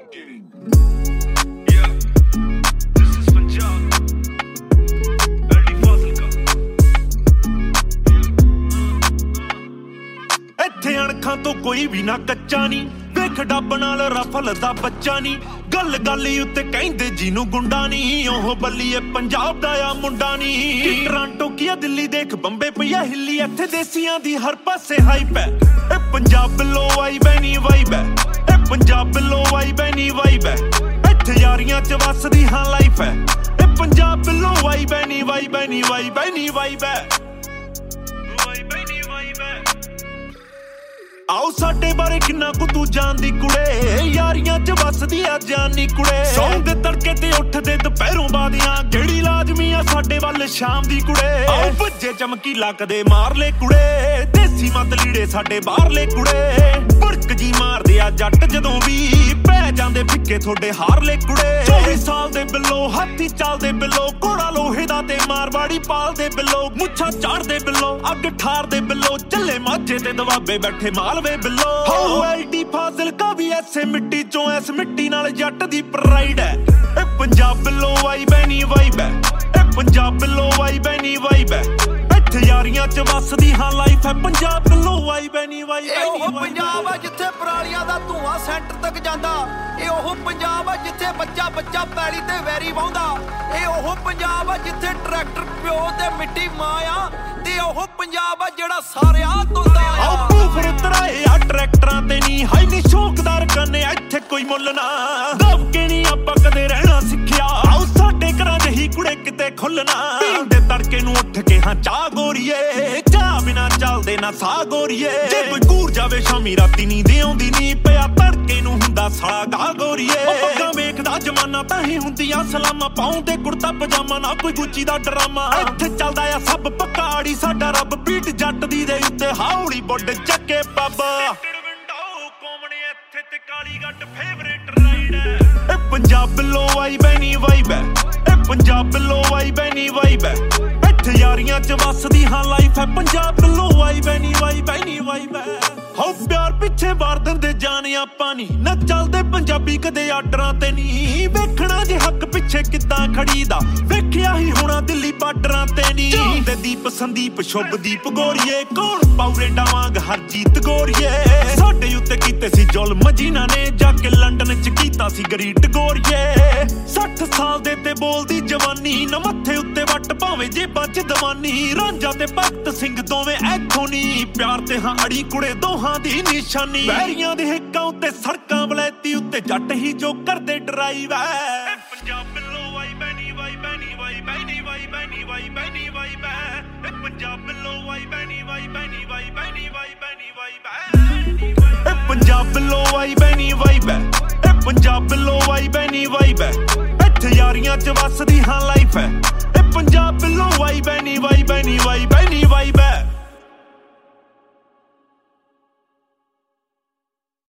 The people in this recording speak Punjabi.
get it. Yeah, this is Punjab. Early Fazilka. ਇੱਥੇ ਅਣਖਾਂ ਤੋਂ ਕੋਈ ਵੀ ਨਾ ਕੱਚਾ ਨਹੀਂ ਵੇਖ ਡੱਬ ਨਾਲ ਰਫਲ ਦਾ ਬੱਚਾ ਨਹੀਂ ਗੱਲ ਗੱਲ ਉੱਤੇ ਕਹਿੰਦੇ ਜਿਹਨੂੰ ਗੁੰਡਾ ਨਹੀਂ ਉਹ ਬੱਲੀਏ ਪੰਜਾਬ ਦਾ ਆ ਮੁੰਡਾ ਨਹੀਂ ਟੋਰਾਂਟੋ ਕੀ ਦਿੱਲੀ ਦੇਖ ਬੰਬੇ ਪਈਆ ਹਿੱਲੀ ਇੱਥੇ ਦੇਸੀਆਂ ਦੀ ਹਰ ਪਾਸੇ ਹਾਈਪ ਹੈ ਇਹ ਪੰਜਾਬ ਵੱਲੋਂ ਵਾਈ ਬੈਨੀ ਵਾਈਬ ਹੈ ਇਹ ਪੰਜਾਬ ਵੱਲੋਂ ਵਾਈ ਬੈਨੀ ਵਾਈਬ ਹੈ ਇੱਥੇ ਯਾਰੀਆਂ ਚ ਵੱਸਦੀ ਹਾਂ ਲਾਈਫ ਹੈ ਇਹ ਪੰਜਾਬ ਵੱਲੋਂ ਵਾਈ ਬੈਨੀ ਵਾਈ ਬੈਨੀ ਵਾਈ ਬੈਨੀ ਵਾਈਬ ਹੈ ਵਾਈ ਬੈਨੀ ਵਾਈਬ ਹੈ ਆਓ ਸਾਡੇ ਬਾਰੇ ਕਿੰਨਾ ਕੁ ਤੂੰ ਜਾਣਦੀ ਕੁੜੇ ਯਾਰੀਆਂ ਚ ਵੱਸਦੀ ਆ ਜਾਨੀ ਕੁੜੇ ਸੌਂ ਦੇ ਤੜਕੇ ਤੇ ਉੱਠਦੇ ਦੁਪਹਿਰੋਂ ਬਾਦੀਆਂ ਕਿਹੜੀ ਲਾਜ਼ਮੀ ਆ ਸਾਡੇ ਵੱਲ ਸ਼ਾਮ ਦੀ ਕੁੜੇ ਆਓ ਭੱਜੇ ਚਮਕੀ ਲੱਕਦੇ ਮਾਰ ਲੈ ਕੁੜੇ ਦੇਸੀ ਮਤ ਲੀੜੇ ਸਾਡੇ ਬਾਹਰਲੇ ਕੁੜੇ ਬੜਕ ਜੀ ਮਾਰਦੇ ਆ ਜੱਟ ਜਦੋਂ ਵੀ ਪੈ ਜਾਂਦੇ ਫਿੱਕੇ ਤੁਹਾਡੇ ਹਾਰਲੇ ਕੁੜੇ 24 ਸਾਲ ਦੇ ਬਿੱਲੋ ਹਾਥੀ ਚੱਲਦੇ ਬਿੱਲੋ ਘੋੜਾ ਲੋਹੇ ਦਾ ਤੇ ਮਾਰਵਾੜੀ ਪਾਲਦੇ ਬਿੱਲੋ ਮੁੱਛਾਂ ਚਾੜਦੇ ਬਿੱਲੋ ਅੱਗ ਠਾਰਦੇ ਬਿੱਲੋ ਚੱਲੇ ਮਾਝੇ ਤੇ ਦਵਾਬੇ ਬੈਠੇ ਮਾਲਵੇ ਬਿੱਲੋ ਹੋ ਐਲਡੀ ਫਾਜ਼ਿਲਕਾ ਵੀ ਐਸੇ ਮਿੱਟੀ ਚੋਂ ਐਸ ਮਿੱਟੀ ਨਾਲ ਜੱਟ ਦੀ ਪ੍ਰਾਈਡ ਹੈ ਇਹ ਪੰਜਾਬ ਵੱਲੋਂ ਵਾਈ ਬੈਨੀ ਵਾਈਬ ਹੈ ਇਹ ਪੰਜਾਬ ਵੱਲੋਂ ਵਾਈ ਬੈਨੀ ਵਾਈਬ ਹੈ ਇੱਥੇ ਯਾਰੀਆਂ ਚ ਵੱਸਦੀ ਹਾਂ ਲਾਈਫ ਹੈ ਪੰਜਾਬ ਵੱਲੋਂ ਵਾਈ ਬੈਨੀ ਵਾਈ ਬੈਨੀ ਉਹ ਪੰਜਾਬ ਆ ਜਿੱਥੇ ਪਰਾਲੀਆਂ ਦਾ ਧੂਆਂ ਸੈਂਟਰ ਤੱਕ ਜਾਂਦਾ ਇਹ ਉਹ ਪੰਜਾਬ ਆ ਜਿੱਥੇ ਬੱਚਾ ਬੱਚਾ ਪੈਲੀ ਤੇ ਵੈਰੀ ਵਾਹੁੰਦਾ ਇਹ ਉਹ ਪੰਜਾਬ ਆ ਜਿੱਥੇ ਟਰੈਕਟਰ ਪਿਓ ਤੇ ਮਿੱਟੀ ਮਾਂ ਆ ਤੇ ਉਹ ਪੰਜਾਬ ਆ ਜਿਹੜਾ ਸਾਰਿਆਂ ਧੁੰਦਾ ਆ ਬੂਫਰ ਤਰਾਏ ਆ ਟਰੈਕਟਰਾਂ ਤੇ ਨਹੀਂ ਹਾਈ ਨੀ ਸ਼ੌਕਦਾਰ ਕਰਨੇ ਇੱਥੇ ਕੋਈ ਮੁੱਲ ਨਾ ਦਬ ਕੇ ਨਹੀਂ ਆਪਾਂ ਕਦੇ ਰਹਿਣਾ ਸਿੱਖਿਆ ਆਓ ਸਾਡੇ ਘਰਾਂ ਦੇ ਹੀ ਕੁੜੇ ਕਿਤੇ ਖੁੱਲਣਾ ਪੀਂਦੇ ਤੜਕੇ ਨੂੰ ਉੱਠ ਕੇ ਹਾਂ ਚਾਹ ਗੋਰੀਏ ਚਾਹ ਬਿਨਾ ਚੱਲਦੇ ਨਾ ਸਾਹ ਗੋਰੀਏ ਜੇ ਕੋਈ ਕੂਰ ਜਾਵੇ ਸ਼ਾਮੀ ਰਾਤੀ ਨੀਂਦ ਆਉਂਦੀ ਨਹੀਂ ਪਿਆ ਤੜਕੇ ਨੂੰ ਹੁੰਦਾ ਸਾਲਾ ਗਾ ਗੋਰੀਏ ਪੱਗਾਂ ਵੇਖਦਾ ਜਮਾਨਾ ਤਾਂ ਹੀ ਹੁੰਦੀਆਂ ਸਲਾਮਾਂ ਪਾਉਂਦੇ ਕੁੜਤਾ ਪਜਾਮਾ ਨਾ ਕੋਈ ਗੁੱਚੀ ਦਾ ਡਰਾਮਾ ਇੱਥੇ ਚੱਲਦਾ ਆ ਸਭ ਪਕਾੜੀ ਸਾਡਾ ਰੱਬ ਬੀਟ ਜੱਟ ਦੀ ਦੇ ਉੱਤੇ ਹੌਲੀ ਬੁੱਢ ਚੱਕੇ ਬਾਬਾ ਇੱਥੇ ਤੇ ਕਾਲੀ ਗੱਟ ਫੇਵਰੇਟ ਰਾਈਡ ਹੈ ਇਹ ਪੰਜਾਬ ਵੱਲੋਂ ਵਾਈ ਬੈਨੀ ਵਾਈਬ ਹੈ ਇਹ ਪੰਜਾਬ ਵੱਲੋਂ ਵਾਈ ਬੈਨੀ ਵਾਈਬ ਹੈ ਇੱਥੇ ਯਾਰੀਆਂ ਚ ਵੱਸਦੀ ਹਾਂ ਲਾਈਫ ਹੈ ਪੰਜਾਬ ਵੱਲੋਂ ਵਾਈ ਬੈਨੀ ਵਾਈ ਬੈਨੀ ਵਾਈਬ ਹੈ ਹੋ ਪਿਆਰ ਪਿੱਛੇ ਵਾਰ ਦਿੰਦੇ ਜਾਣੇ ਆਪਾਂ ਨਹੀਂ ਨਾ ਚੱਲਦੇ ਪੰਜਾਬੀ ਕਦੇ ਆਰਡਰਾਂ ਤੇ ਨਹੀਂ ਵੇਖਣਾ ਜੇ ਹੱਕ ਪਿੱਛੇ ਕਿੱਦਾਂ ਖੜੀਦਾ ਵੇਖਿਆ ਹੀ ਹੋਣਾ ਦਿੱਲੀ ਬਾਰਡਰਾਂ ਤੇ ਨਹੀਂ ਜਾਂਦੇ ਦੀਪ ਸੰਦੀਪ ਸ਼ੁਭਦੀਪ ਗੋਰੀਏ ਕੌਣ ਪਾਉ ਰੇਡਾਂ ਵਾਂਗ ਹਰਜੀਤ ਗੋਰੀਏ ਸਾਡੇ ਉੱਤੇ ਕੀਤੇ ਸੀ ਜ਼ੁਲਮ ਜਿਨ੍ਹਾਂ ਨੇ ਜਾ ਕੇ ਲੰਡਨ ਚ ਕੀਤਾ ਸੀ ਗਰੀਟ ਗੋਰੀਏ 60 ਸਾਲ ਦੇ ਤੇ ਬੋਲਦੀ ਜਵਾਨੀ ਨਾ ਮੱਥੇ ਉੱਤੇ ਵੱਟ ਭਾਵੇਂ ਜੇਬਾਂ ਚ ਦਵਾਨੀ ਰਾਂਝਾ ਤੇ ਭਗਤ ਸਿੰਘ ਦੋਵੇਂ ਐਥੋਂ ਨੀ ਪਿਆਰ ਤੇ ਹਾਂ ਅੜੀ ਕੁੜੇ ਦੋਹਾਂ ਦੀ ਨਿਸ਼ਾਨੀ ਵੈਰੀਆਂ ਦੇ ਹਿੱਕਾਂ ਉੱਤੇ ਸੜਕਾਂ ਬਲੈਤੀ ਉੱਤੇ ਜੱਟ ਹੀ ਜੋ ਕਰਦੇ ਡਰਾਈਵ ਹੈ ਪੰਜਾਬ ਵੱਲੋਂ ਵਾਈ ਬੈਨੀ ਵਾਈ ਬੈਨੀ ਵਾਈ ਬੈਨੀ ਵਾਈ ਬੈਨੀ ਵਾਈ ਬੈਨੀ ਵਾਈ ਬੈ ਪੰਜਾਬ ਵੱਲੋਂ ਵਾਈ ਬੈਨੀ ਵਾਈ ਬੈਨੀ ਵਾਈ ਬੈਨੀ ਵਾਈ ਬੈਨੀ ਵਾਈ ਬੈ ਪੰਜਾਬ ਵੱਲੋਂ ਵਾਈ ਬੈਨੀ ਵਾਈ ਬੈ ਪੰਜਾਬ ਵੱਲੋਂ ਵਾਈ ਬੈਨੀ ਵਾਈ ਬੈ ਇੱਥੇ ਯਾਰੀਆਂ ਚ ਵੱਸਦੀ ਹਾਂ ਲਾਈਫ ਹੈ ਇਹ ਪੰਜਾਬ ਵੱਲੋਂ ਵਾਈ ਬੈਨੀ ਵਾਈ ਬੈਨੀ ਵਾਈ